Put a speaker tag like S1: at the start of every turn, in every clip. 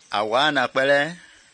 S1: awana pele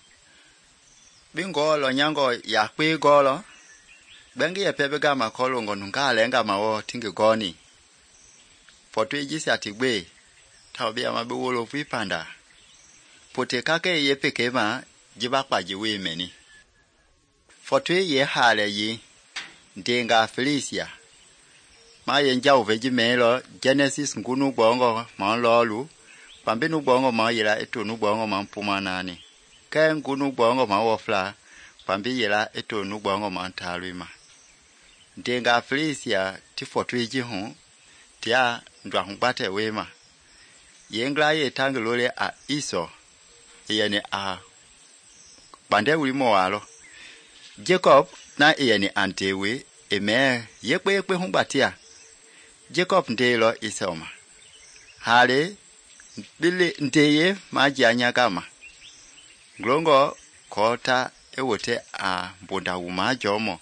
S1: bingo lo nyango ya kwi golo bengi ya pebega makolongo nunga lenga mawo tingi goni fotu ijisi atigwe tawbia mabuwolo vipanda pote kake ye pekema jibakpa jiwe meni fotu ye hale yi ndenga Felicia ma yenja uveji melo Genesis ngunu bongo ma lolu pambinu bongo ma yira etonu bongo ma mpuma nani ke ngunu bongo ma wofla pambi yira etonu bongo ma talwima ndenga Felicia ti fotu iji hu tia ndwa humbate wema yengla ye tangolole a iso yene a bande ulimo walo Jacob na yene antewe eme yekpe humbatia Jacob ndelo isoma hale bili ndeye majanya kama glongo kota ewote a mbunda uma jomo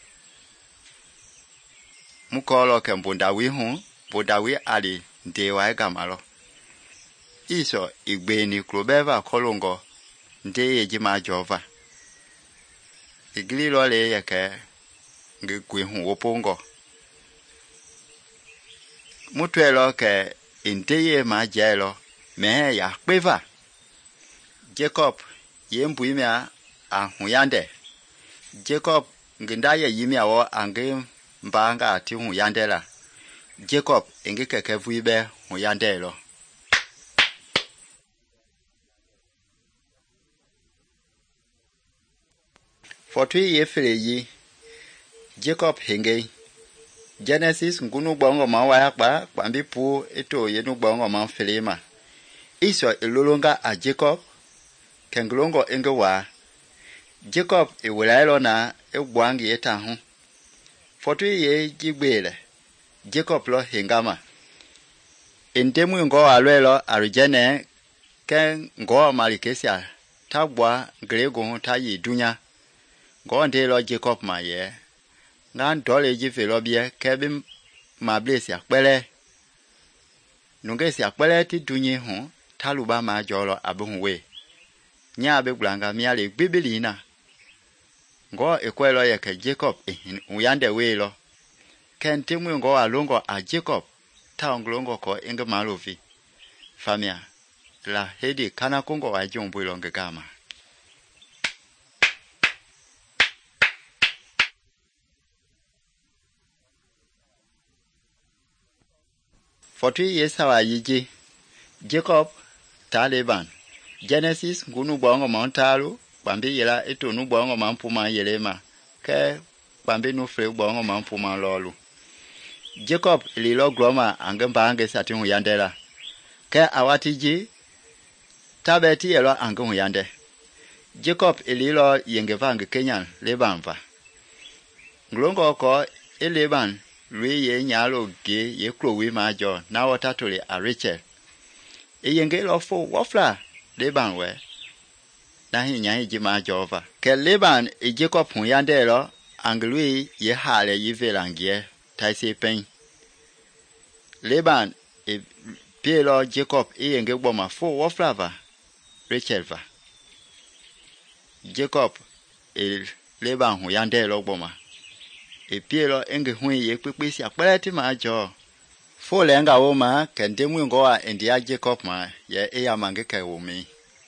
S1: mukolo ke mbunda wi hu mbunda wi ali ndewa gamalo iso igbeni klobeva kolongo ndeye jima jova iglilo le yake ngekwe hu opongo mutwelo ke ndeye majelo me ya kweva Jacob yembuimia ahuyande Jacob ngindaye yimiawo ange mbanga ati huyandela Jacob engekeke vuibe huyandelo Fortui yefele yi Jacob henge Genesis ngunu bongo ma wayakba kwambi pu eto yenu bongo ma felema iso ilolonga a Jacob kenglongo engewa Jacob ewelailo na egwangi etahu Fortui ye jigbele Jacob lo hengama endemu ngo alwelo arujene ken ngo malikesia tabwa grego tayi dunya ngo ndelo Jacob maye ngan dole jivelobie kebim mablesia pele nungesia pele ti dunye hu taluba ma jolo abuhwe nya be glanga miale bibilina ngo ekwelo yeke Jacob uyande welo kentimu ngo alongo a Jacob taonglongo ko inga malovi famia la hedi kana kongo wa jombwilo ngegama Fortui yesawa yiji Jacob Taliban Genesis ngunu bongo montalu bambi yela etonu bongo mampuma yelema ke bambi nu fre bongo mampuma lolu Jacob lilo groma angamba ange sati huyandela ke awatiji tabeti yelo ange huyande Jacob lilo yengevange Kenyan lebanva nglongo ko eleban lui ye nyalo ge ye klowi majo na watatole a Rachel yengelo fo wofla leban we na hinya hiji majova ke leban Jacob huyandelo anglui ye hale yivelangie taisi pen leban pielo Jacob yenge gboma fo woflava Rachel va Jacob leban huyandelo gboma pielo enge hui ye pepesi apeleti majo fo lenga woma kendemu ngoa endia Jacob ma ye eyamange ke womi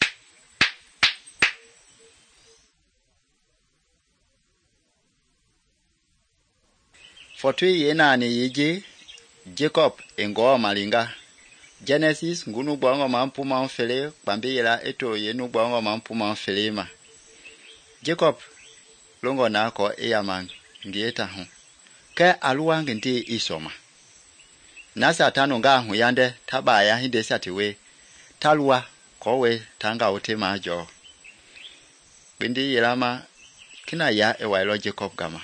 S1: Fortui yena ni yiji Jacob engoa malinga Genesis ngunu bongo mampuma mfele bambi yela eto yenu bongo mampuma mfelema Jacob longo nako eyamange ngieta hu ke aluwange ndi isoma nasa tano nga huyande tabaya hinde satiwe talwa kowe tanga ote majo bindi yelama kina ya ewailo Jacob gama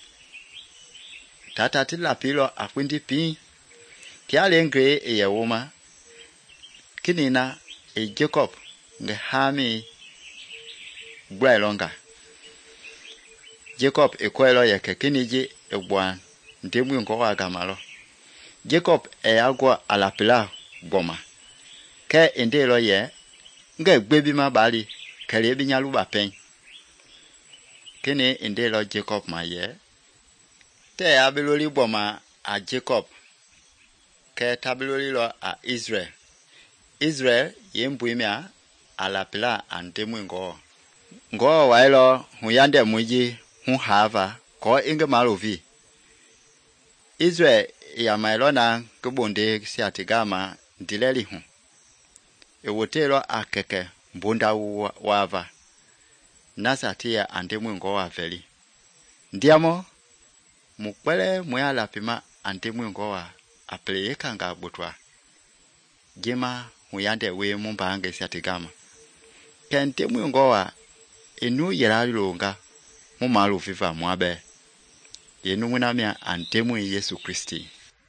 S1: tata tila pilo akwindi pi tiale ngre eyewoma kinina Jacob nge hami gwailonga Jacob ekwelo yeke kiniji egwan ndemu ngo agamalo Jacob agwa alapila goma ke endelo ye nge gbebi ma bali kele bi nyalu ba pen kene inde lo Jacob ma ye te abiloli boma a Jacob ke tabiloli lo a Israel yembuimia ala pila antemu ngo wailo huyande muji hu hava ko inge maluvi Israel ya mailona kubonde siatigama dileli hu ewotelo akeke mbunda wava nasatia antemu ngo aveli ndiamo mukwele mwala pima antemu ngo wa apeleka nga butwa jema huyande we mumbange siatigama kente ngo wa enu yeralunga mumalu viva mwabe yenu munamya antemu Yesu Kristi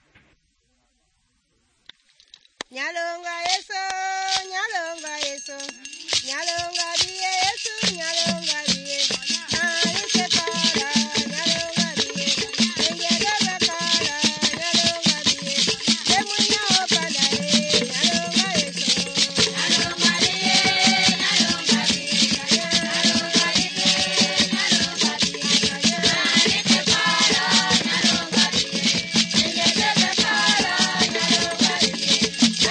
S2: Nyalonga Yesu nyalonga Yesu nyalonga diye Yesu nyalonga diye ani sekala nyalonga diye engede bekala nyalonga diye emunya opanda nyalonga Yesu nyalonga diye nyalonga diye nyalonga diye nyalonga diye ani sekala nyalonga diye engede bekala nyalonga diye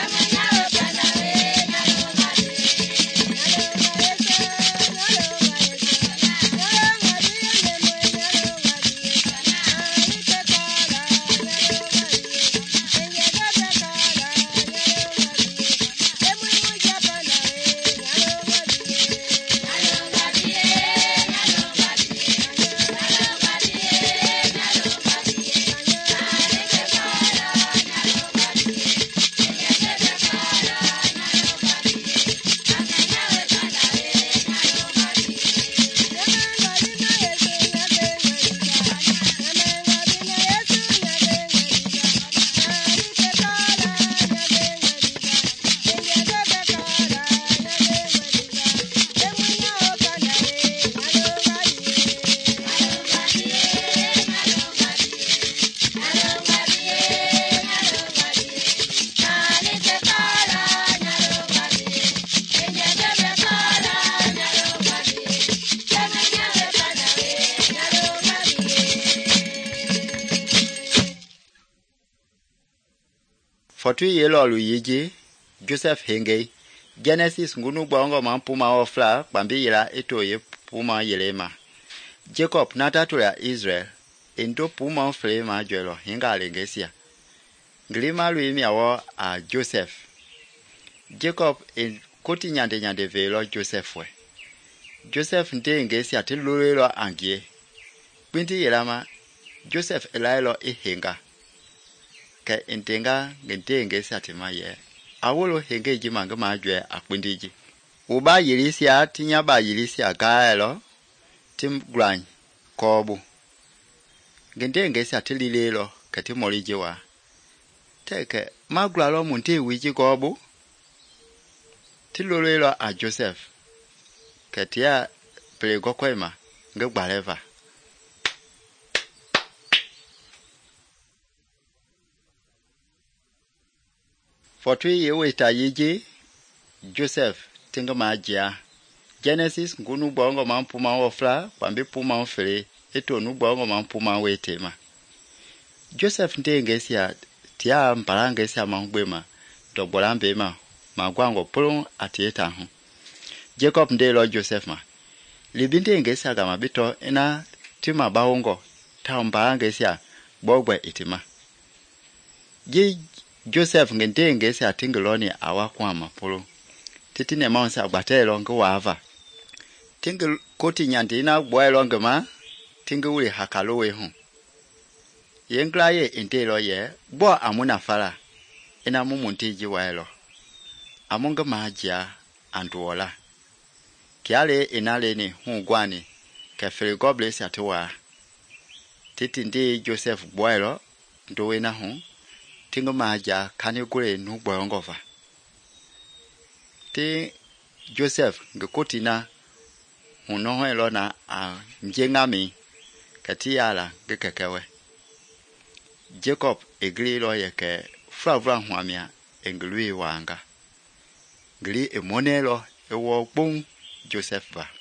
S1: Fortu yelo luyiji Joseph Henge Genesis ngunu bongo mampuma ofla bambira etoye puma yelema Jacob natatula Israel ento puma oflema jwelo hinga lengesia Glima luimia wo a Joseph Jacob en koti nyande velo Joseph we Joseph nte ngesia tilulelo angie Binti yelama Joseph elailo ihinga ke intenga ngentenge satima ye awolo henge jimanga majwe akpindiji uba yirisia tinya ba yirisia gaelo tim gran kobu ngentenge satililelo kati molijiwa teke maglalo munti wiji kobu tilolelo a Joseph katia plego kwema ngbaleva Fortu yeweta yiji Joseph tinga majia Genesis ngunu bongo mampuma ofla kwambi puma ofle eto nu bongo mampuma wetema Joseph ndengesia tia mbalangesia mangbema dobolambema magwango pulun atieta hu Jacob ndelo Joseph ma libinde ngesia gama bito ina tima baongo ta mbalangesia bogwe itima Joseph ngentenge se atingiloni awakwama polo titine maunsa batelo ngwava tingil koti nyandi na boelo ngama tinguli hakalowe hu yengraye intelo ye bo amuna fala ina mumuntiji waelo amunga majia anduola kiale inale ni hungwani kefere gobless atwa titindi Joseph boelo ndowena hu tingo maja kanigule nubwongova ti Joseph ngokotina unohelo na njengami katiala gekekewe Jacob eglilo yeke fravra hwamia englui wanga gli emonelo ewo bung Joseph ba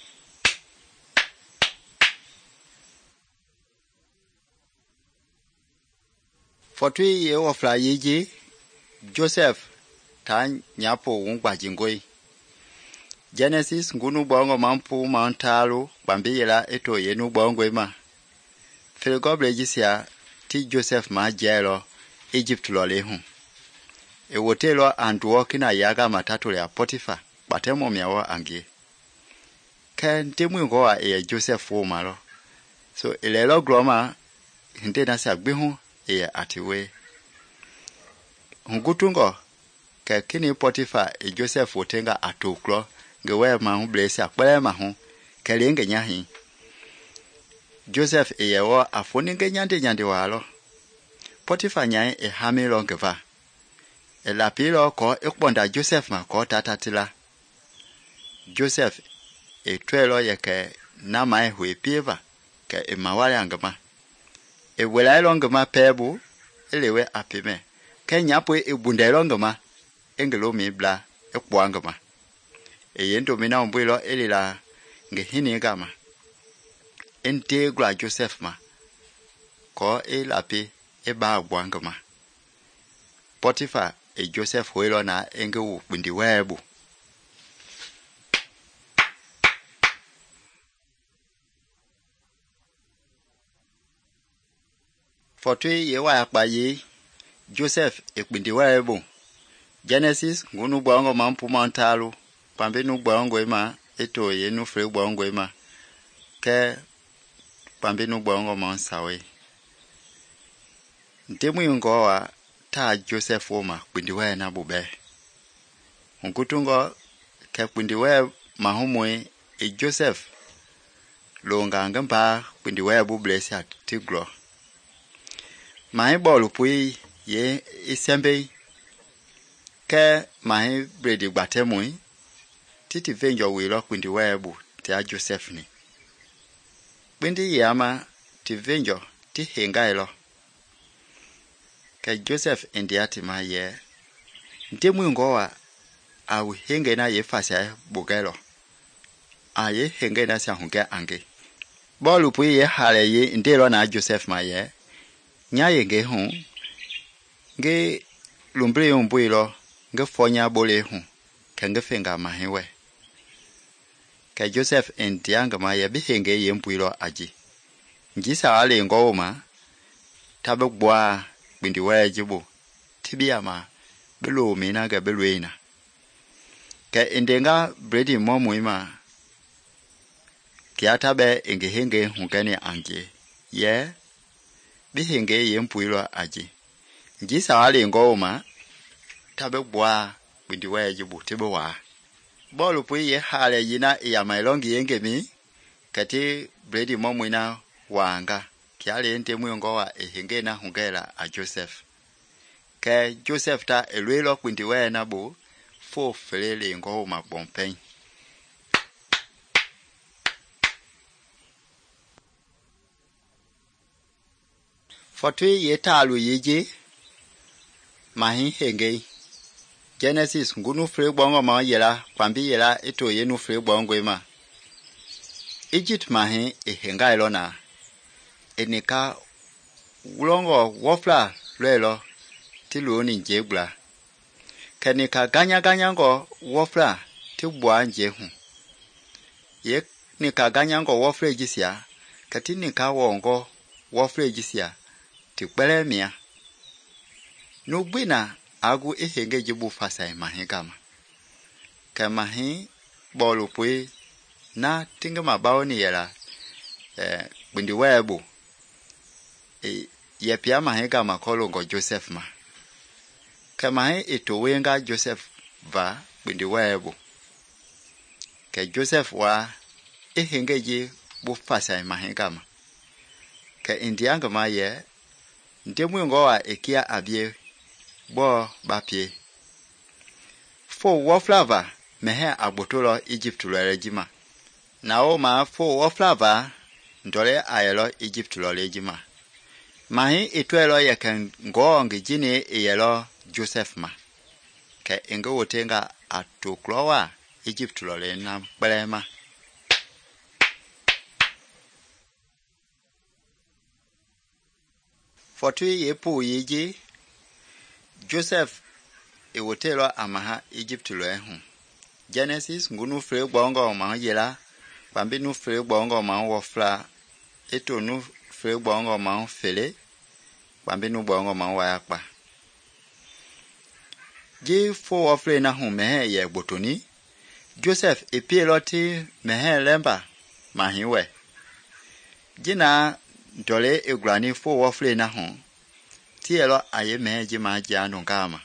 S1: for 3 years of la yeji Joseph ta nyapo ungwa jingoi Genesis ngunu bongo mampu mantalu bambiyela eto yenu bongo ima Filgoble jisia ti Joseph ma jelo Egypt lo lehu e wotelo anduo kina yaga matatu ya Potiphar batemo miawo angie kan temu ngoa e Joseph wo malo so elelo gloma hinde na sa gbehu e atiwe ngutungo ka kini Potiphar e Joseph wotenga atoklo ngewe ma hu bless akpere ma hu kelenge nyahi Joseph e yewo afoni nyande walo Potiphar nyai e hamilo ngeva e lapilo ko ekponda Joseph ma ko tatatila Joseph e twelo yeke na mai hu pieva ke e mawale angama e welailo ngama pebu elewe apime ke nyapo e bundelo ngama engelo mi bla e kwangama e yendo mina ombwilo elila ngehini gama entegla Joseph ma ko e lapi e ba gwangama Potiphar e Joseph welo na engewu bundi webu for 3 years wa akpaye Joseph e bundi webu Genesis ngunu bongo mampu mantalu pambe nu bongo ima eto yenu fre bongo ima ke pambe nu bongo mansawe ntemu ngowa ta Joseph woma kwindiwe na bube nkutungo ke kwindiwe mahumwe e Joseph longa ngamba kwindiwe bu bless at tiglo mai bolu pui ye isembe ke mai bredi gbatemui titi venjo wilo kwindiwe bu tia Joseph ni kwindi yama ti venjo ti hengailo ke Joseph indiati ma ye ntemu ngowa au henge na ye fasa bugelo aye henge na sa hunge ange bolu pu ye hale ye ndelo na Joseph ma ye nyaye nge hu nge lumbre umbuilo nge fonya bole hu ke nge fenga ma hewe ke Joseph indianga ma ye bihenge ye mbuilo aji njisa ale ngoma tabugwa bindi wajibu tibiama belo mina ga belwena ke indenga bredi momuima kiatabe engehenge hungane anje ye bihenge yempuilo aji njisa wale ngoma tabegwa bindi wajibu tibewa bolu pui ye hale yina ya mailongi yengemi kati bredi momuina wanga kiale ente muyongowa ehenge na hungela a Joseph ke Joseph ta elwelo kwindiwe na bu fo felele ngo ma bompen Fortwe yetalu yeje mahi henge Genesis ngunu fre bongo ma yela kwambi yela eto yenu fre bongo ma Egypt mahi ehenga elona enika ulongo wofla lelo tiluni njebla kenika ganya ngo wofla tibwa njehu ye nika ganya ngo wofla jisia katinika wongo wofla jisia tikpelemia nubina agu ehenge jibu fasa mahigama kama hi bolu pui na tingama baoni yela bindi webu ye pia mahega makolongo Joseph ma kama he itowenga Joseph va bindi webu ke Joseph wa ehengeji bu fasa mahega ma ke indianga ma ye ndemu ngowa ekia abie bo bapie fo wo flava mehe agbotolo Egypt lo rejima na o ma fo wo flava ndole ayelo Egypt lo rejima mahi itwelo yeken ngongi jini yelo Joseph ma ke ingo wotenga atuklowa Egypt lo le na brema for 2 ye pu yeji Joseph e wotelo amaha Egypt lo ehun Genesis ngunu fre gbongo ma yela pambi nu fre gbongo ma wo fla eto nu fre gbongo ma fele pambi nu gbongo ma wa yakpa ji fo wo fle na hu me ye gbotoni Joseph epieloti mehe lemba ma hiwe jina dole eglani fo wo fle na hu tielo aye meji ma janu kama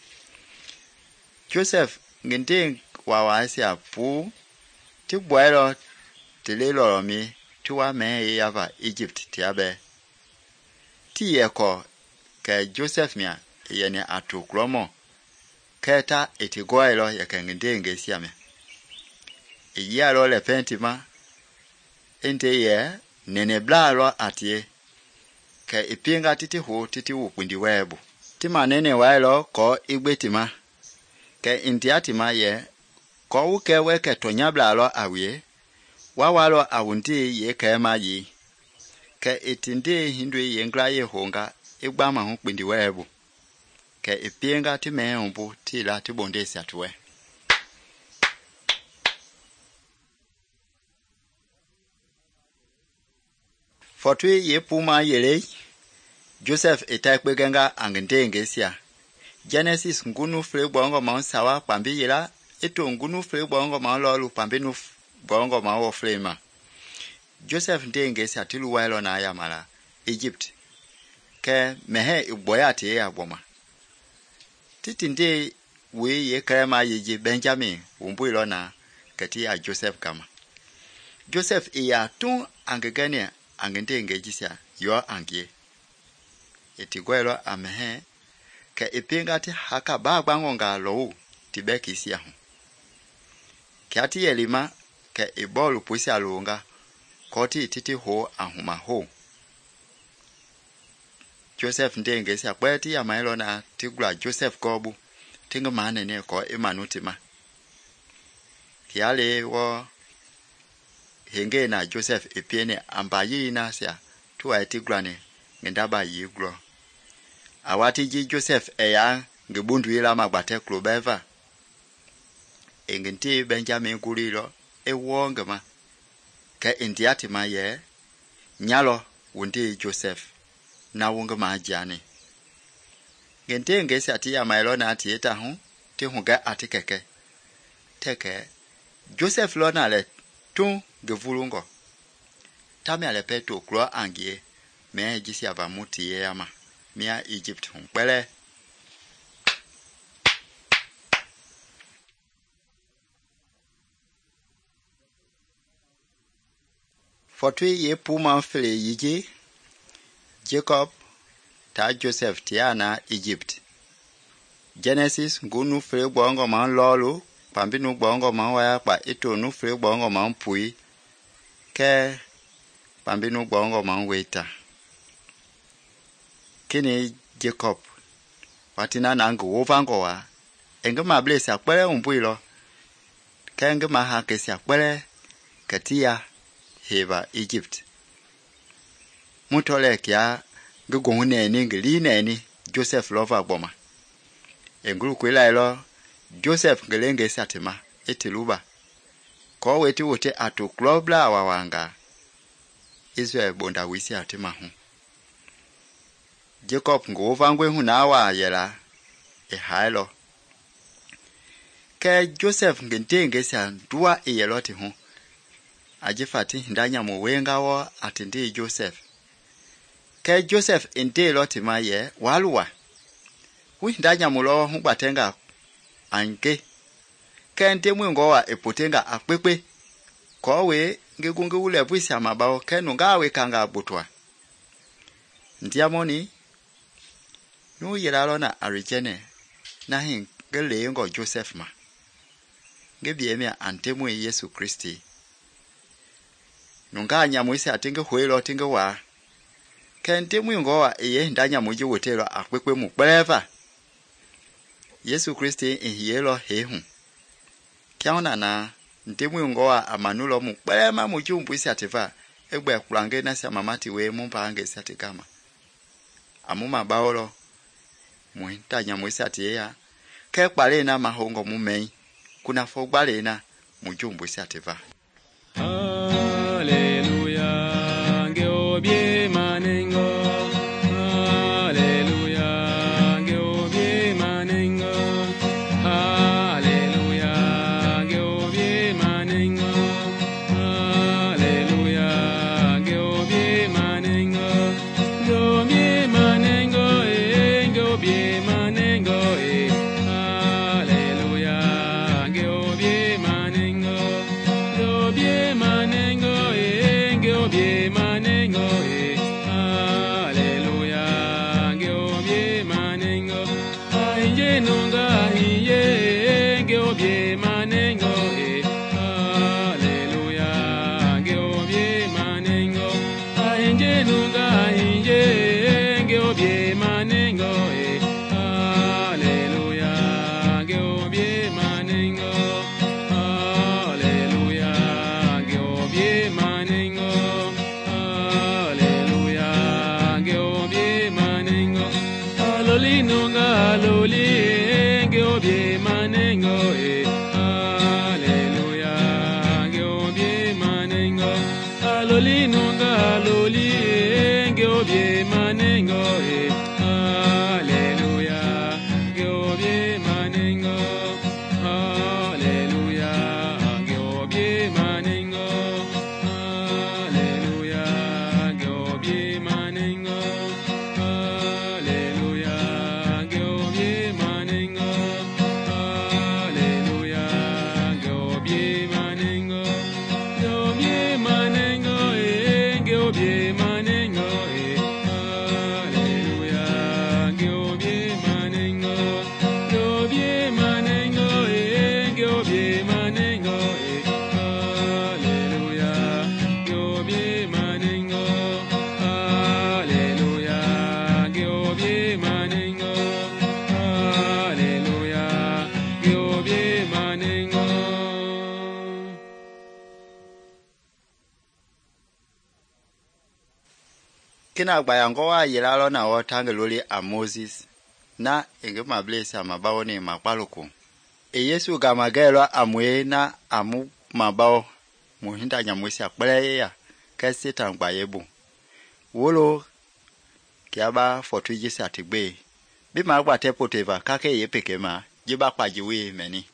S1: Joseph nginte wa sia pu ti boelo telelo mi tuwa me yava Egypt tiabe ti eko ke Joseph mia yene atukromo keta etigoelo yakenginde ngesia me iyalo le pentima ente ye nene blalo atie ke ipinga titi wukundi webu tima nene wailo ko igbetima ke intiatima ye ko uke weke tonyablalo awie wawalo awundi ye kema yi ke itinde hindwe yengla ye honga igbama hu kpindi webu ke ipinga time umbu tila tibondesi atwe for 2 ye puma yele Joseph etakpegenga angende ngesia Genesis ngunu fre bongo ma sawa pambi yela eto ngunu fre bongo ma lolu pambi nu bongo ma wo flema Joseph ngesia tilu wailo na ayamala Egypt ke mehe iboya te aboma titinde we ye krema yeji Benjamin umbuilo na kati ya Joseph kama Joseph iya tun angegane angende ngejisia yo angie etigwelo amehe ke ipinga ti haka bagbangonga lo tibekisia hu kati elima ke ibolu pusi alunga koti titi ho ahuma ho Joseph ngesia kweti ya mailo na tigula Joseph kobu tinga mane ne ko imanutima kiale wo henge na Joseph epiene ambayi na sia tuwa tigulane ngendaba yiglo awati ji Joseph eya ngebundu ila magbate klubeva engenti Benjamin gulilo ewongema ke indiatima ye nyalo wundi Joseph na wongema jani ngente ngesi ati ya mailo na atieta hu ti huga atikeke teke Joseph lona le tun gevulungo tami ale peto klo angie me jisi abamuti ye ama mia Egypt humpele for 2 ye puma fele yiji Jacob ta Joseph tiana Egypt Genesis ngunu fele bongo man lolu pambi nu bongo man wa pa ito nu fele bongo man pui ke pambi nu bongo man weta kini Jacob watina nangu wovango wa engema blesa kwele umbuilo kengema hakesi kwele katia heba Egypt mutole kya ngugune ni ngeline ni Joseph lova boma engulu kwelailo Joseph ngelenge satima etiluba ko weti wote atu klobla wawanga Israel bonda wisi atima hu Jacob ngovangwe hu na wa yela hailo ke Joseph ngentenge sa dua yeloti hu ajifati ndanya mo wenga wo atindi Joseph ke Joseph ente loti maye waluwa wi ndanya mulo hu batenga anke ke ente mwingo wa epotenga akpepe kowe ngegunge ule bwisi amabao ke nungawe kanga butwa ndiamoni nu yelalo na arijene na hin gele ngo Joseph ma ngebiemia antemu Yesu Kristi nunganya mwisi atinge hwelo tinge wa kente mwingo wa eye ndanya muji wotelo akwekwe mu breva Yesu Kristi ehiyelo hehu kiaona na ntimu ngoa amanulo mu kpema mu jumbu isi ativa egbe kulange na sia mamati we mu pange isi atikama amuma baolo mu ntanya mu isi atiya ke kpale na mahongo mu mei kuna fogbale na mu jumbu isi ativa.
S3: Hallelujah ngeobie manengo Hallelujah ngeobie manengo Hallelujah ngeobie manengo Hallelujah ngeobie manengo ngeobie manengo ngeobie manengo Hallelujah ngeobie manengo ngeobie manengo ngeobie manengo Hallelujah ngeobie manengo ainje nunga hiye ngeobie manengo Hallelujah ngeobie manengo ainje nunga hiye ngeobie manengo Hallelujah ngeobie manengo Hallelujah ngeobie manengo Hallelujah ngeobie manengo Hallelujah loli ngeobie manengo Hallelujah ngeobie manengo Hallelujah loli ngeobie manengo Hallelujah ngeobie manengo Hallelujah ngeobie manengo Hallelujah ngeobie manengo Hallelujah ngeobie manengo Hallelujah ngeobie manengo ngeobie manengo ngeobie manengo Hallelujah ngeobie manengo ngeobie manengo ngeobie manengo Hallelujah ngeobie manengo Hallelujah ngeobie manengo Hallelujah ngeobie manengo.
S1: Kina bayango wa yilalo na wotange loli a Moses na inge mablesi amabawo ni makpaluku. Yesu gamagelo amwe na amu mabawo muhinda nyamwesi akpele ya ke Satan gbayebu. Wolo kiaba fotujisi atigbe. Bi magba tepoteva kake yepekema jiba kwajiwe meni.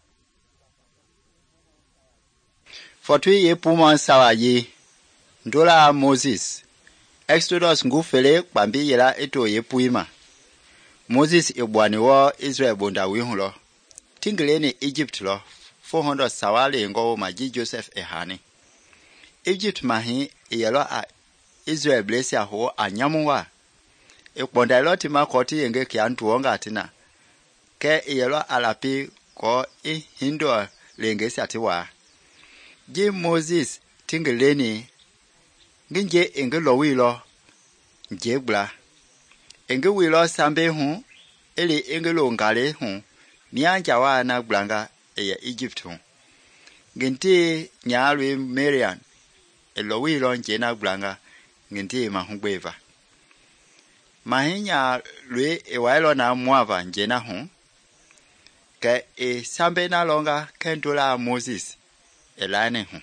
S1: Fotui ye puma sawa ye ndola Moses. Exodus ngufele kwambi yela eto ye puima. Moses ebwani wo Israel bonda wihulo. Tingleni Egypt lo 400 sawale ngo maji Joseph ehani. Egypt mahi yelo a Israel blesi aho anyamuwa. Ekponda loti makoti yenge kiantuonga atina. Ke yelo alapi ko hindo lengesi atiwa. Ji Moses tingleni nginje enge lowilo njebla enge wilo sambe hu ele enge longale hu nianja wana blanga ya Egypt hu nginti nyalwe Miriam elowilo njena blanga nginti mahugbeva mahinya lwe ewailo na muava njena hu ke sambe na longa kendola Moses elane hu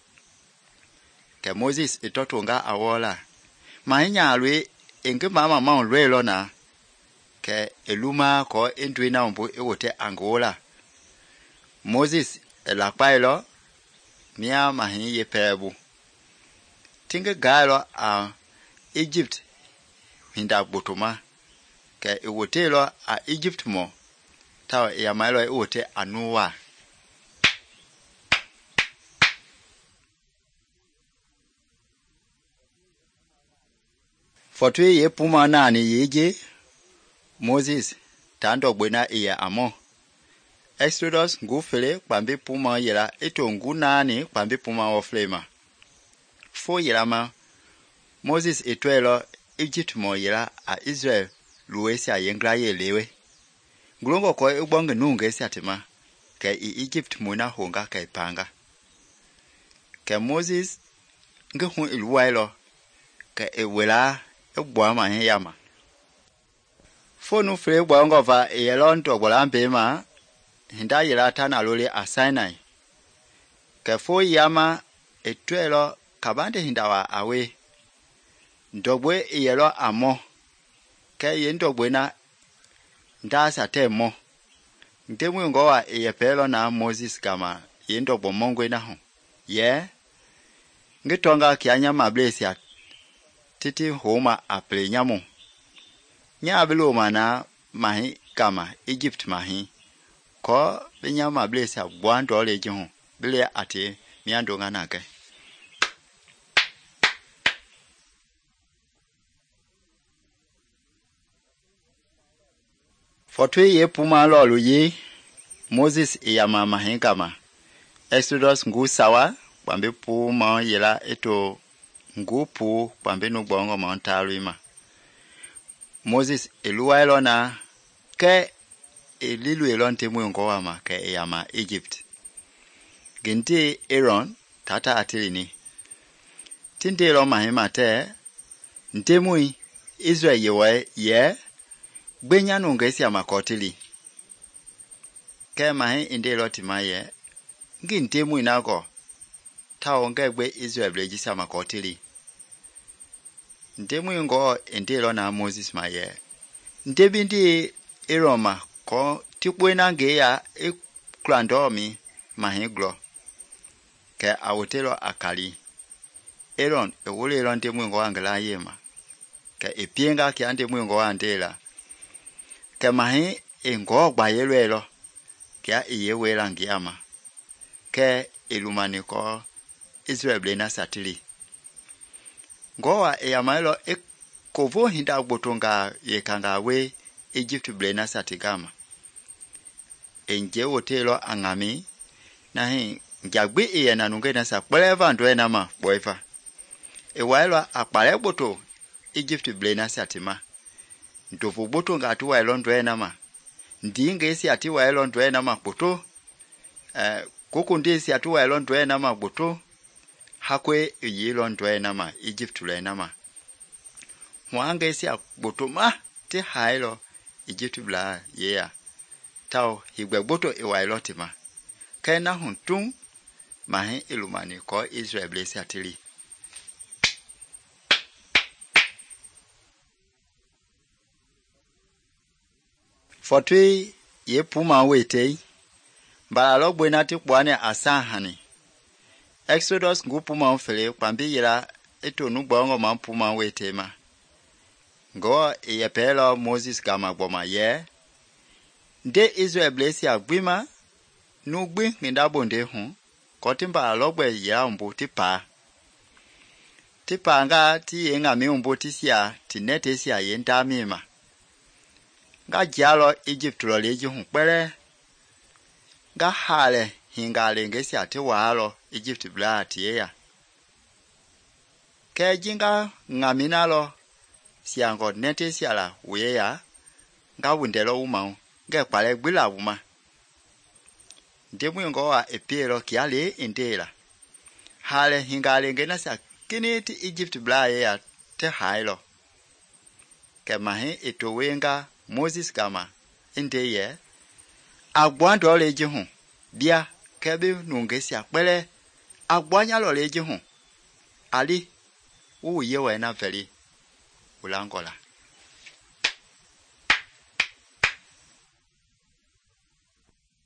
S1: ke Moses itotunga awola mahinya lwe enge mama ma lwe lona ke eluma ko endwina umbu ewote angola Moses elakpailo mia mahi yepebu tinge galo a Egypt hinda butuma ke ewotelo a Egypt mo tawa ya mailo ewote anuwa. Fotwe ye puma nani yeje Moses tando bwena iya amo. Exodus ngufele kwambi puma yela eto ngunani kwambi puma oflema. Fo yelama Moses etwelo Egypt mo yela a Israel luwesi ayengla yelewe. Ngulongo ko egbonge nunge esi atima. ke Egypt muna honga ke panga ke Moses nge hu iluwailo ke ewela egbo ma he yama fonu fre gbo ngova yelon to gbolambe ma hinda yira tana lole a Sinai ke fo yama etwelo kabande hindawa awe ndogwe yelo amo ke yendogwe na ndasa temo ndemwe ngowa yepelo na Moses kama yendogbo mongwe na ho ye ngitonga kyanya mablesia titi homa aple nyamo nya belo mana mahi kama Egypt mahi ko benya mablesia bwando leje ho bile ate miando nganake Fotwe ye puma lolu ye Moses yama mahi kama Exodus ngu sawa kwambe puma yela eto ngu pu kwambe nugbongo montalwima Moses eluwailo na ke elilu elonte mwengo wama ke yama Egypt Genti Aaron tata atilini Tinte lo mahima te ntemui Israel yewe ye gbenya nungesi amakotili ke mahi inde lo timaye ngi ntemui nago tawo ngegbe Israel blejisa amakotili ntemui ngo inde lo na Moses maye ndebindi Eroma ko tikbwena nge ya eklandomi mahi glo ke awotelo akali Aaron ewulelo ntemui ngo angela yema ke epienga ke ntemui ngo andela ke mahi ngo gbayelwelo ke iyewela ngiama ke ilumani ko Israel blena satili ngowa eyamailo ekovo hinda gbotonga yekanga we Egypt blena satigama enje hotelo angami nahi njagbe eyana nungena sa kweleva ndwena ma boifa ewailo akpale gboto Egypt blena satima ndovu gboto ngatu wailo ndwena ma ndinge esi ati wailo ndwena ma gboto kokundesi atu wailo ndwena ma gboto hakwe yilo ndwena ma Egypt lena ma mwanga esi gboto ma te hailo Egypt bla yeah tao higbe gboto ewailo tima kaina huntung mahi ilumani ko Israel blesi atili Fotwe ye puma wete bala logwe na tikwane asahani Exodus ngu puma mfele kwambi yira eto nugbongo ma puma wete ma ngo yepelo Moses kama gboma ye nde Israel blesi agbima nugbi ngindabonde hu kotimba logwe ya mbu tipa nga ti yenga mi mbu tisia tinete sia yenta mima nga jalo Egypt lo leji hu pere nga hale hingale ngesi ati walo Egypt blati ya ke jinga ngaminalo siango nete siala weya nga wundelo umau nge kwale gbila uma ndemwe ngowa epielo kiale indela hale hingale ngena sa kiniti Egypt blaye ya te hailo ke mahi etowenga Moses kama indeye agbando leji hu bia kebe nungesi akpele agbanya lo leji hu ali uye wena veli ulangola